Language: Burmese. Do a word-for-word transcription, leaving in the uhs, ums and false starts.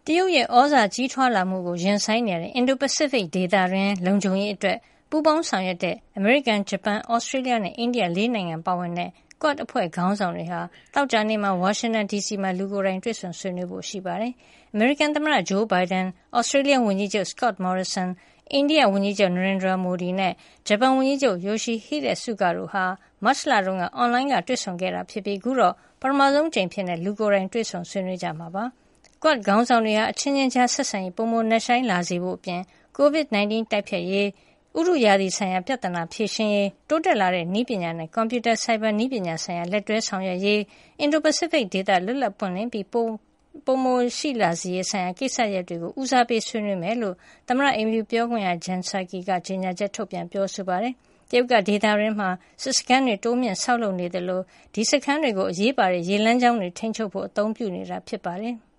တရုတ်ရဲ့ဩဇာကြီးထွားလာမှုကိုရင်ဆိုင်နေရတဲ့ Indo-Pacific ဒေသတွင်းလုံခြုံရေးအတွက်ပူးပေါင်းဆောင်ရွက်တဲ့အမေရိကန်၊ဂျပန်၊ဩစတြေးလျနဲ့အိန္ဒိယလေးနိုင်ငံပါဝင်တဲ့ Quad အဖွဲ့ခေါင်းဆောင်တွေဟာသောကြာနေ့မှာဝါရှင်တန်ဒီစီမှာလူကိုယ်တိုင်တွေ့ဆုံဆွေးနွေးဖို့ရှိပါတယ်။အမေရိကန်သမ္မတဂျိုးဘိုင်ဒန်၊ဩစတြေးလျဝန်ကြီးချုပ် Scott Morrison ၊အိန္ဒိယဝန်ကြီးချုပ် Narendra Modi နဲ့ဂျပန်ဝန်ကြီးချုပ် Yoshihide Suga တို့ဟာမတ်လတုန်းကအွန်လိုင်းကတွေ့ဆုံခဲ့တာဖြစ်ပြီးအခုတော့ပထမဆုံးအကြိမ်အဖြစ်လူကိုယ်တိုင်တွေ့ဆုံဆွေးနွေးကြမှာဖြစ်ပါတယ်။ Quad ခေါင်းဆောင်တွေဟာအချင်းချင်းကြားဆက်ဆံရေးပိုမိုနက်ရှိုင်းလာစေဖို့အပြင် ကိုဗစ် ၁၉ တိုက်ဖျက်ရေး၊ဥတုရာသီဆိုင်ရာပြဿနာဖြေရှင်းရေး၊တိုးတက်လာတဲ့နည်းပညာနဲ့ကွန်ပြူတာဆိုင်ဘာနည်းပညာဆိုင်ရာလက်တွဲဆောင်ရွက်ရေး၊အင်ဒိုပစိဖိတ်ဒေသလွတ်လပ်ပွင့်လင်းပြီးပိုမိုရှိလာစေရေးဆိုင်ရာကိစ္စရပ်တွေကိုဦးစားပေးဆွေးနွေးမယ်လို့သမ္မတအိမ်ဖြူပြောခွင့်ရ Jen Psaki ကကြေညာချက်ထုတ်ပြန်ပြောဆိုပါတယ်။တရုတ်ကဒေသတွင်းမှာစစ်စခန်းတွေတိုးမြှင့်ဆောက်လုပ်နေသလိုဒီစခန်းတွေကိုအရေးပါတဲ့ရေလမ်းကြောင်းတွေထိန်းချုပ်ဖို့အသုံးပြုနေတာဖြစ်ပါတယ်။